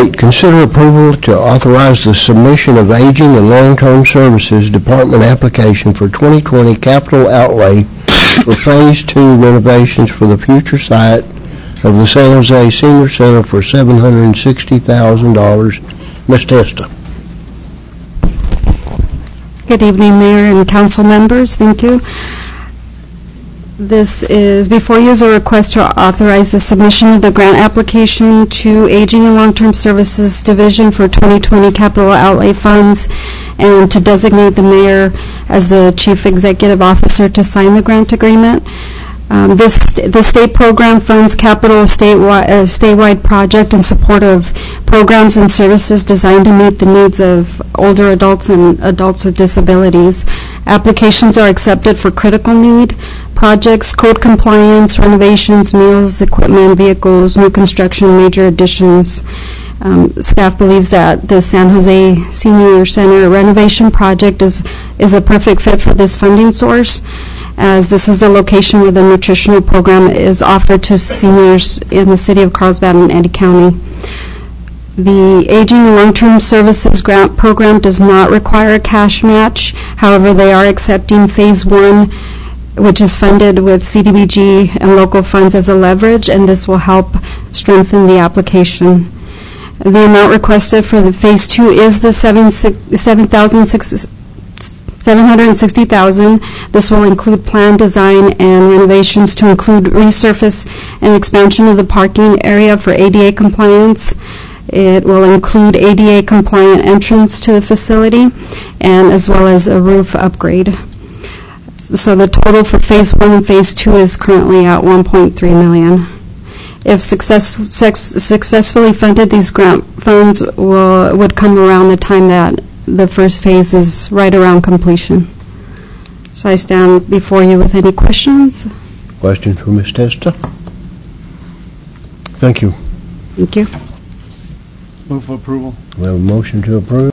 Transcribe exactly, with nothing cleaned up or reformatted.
eight, consider approval to authorize the submission of Aging and Long-Term Services Department application for twenty twenty capital outlay for Phase two renovations for the future site of the San Jose Senior Center for seven hundred sixty thousand dollars. Miz Testa. Good evening, Mayor and Council members. Thank you. This is before you is a request to authorize the submission of the grant application to Aging and Long-Term Services Division for twenty twenty capital outlay funds, and to designate the mayor as the chief executive officer to sign the grant agreement. Um, this the state program funds capital statewide, uh, statewide project in support of programs and services designed to meet the needs of older adults and adults with disabilities. Applications are accepted for critical need projects, code compliance, renovations, meals, equipment, vehicles, new construction, major additions. Um, staff believes that the San Jose Senior Center renovation project is is a perfect fit for this funding source, as this is the location where the nutritional program is offered to seniors in the city of Carlsbad and Eddy County. The Aging and Long-Term Services Grant Program does not require a cash match. However, they are accepting Phase one, which is funded with C D B G and local funds as a leverage, and this will help strengthen the application. The amount requested for the Phase two is the seven thousand seven hundred sixty thousand dollars. This will include plan, design, and renovations to include resurface and expansion of the parking area for A D A compliance. It will include A D A compliant entrance to the facility, and as well as a roof upgrade. So the total for Phase one and Phase two is currently at one point three million dollars. If success, sex, successfully funded, these grant funds will, would come around the time that the first phase is right around completion. So I stand before you with any questions. Questions for Miz Testa? Thank you. Thank you. Move for approval. We have a motion to approve.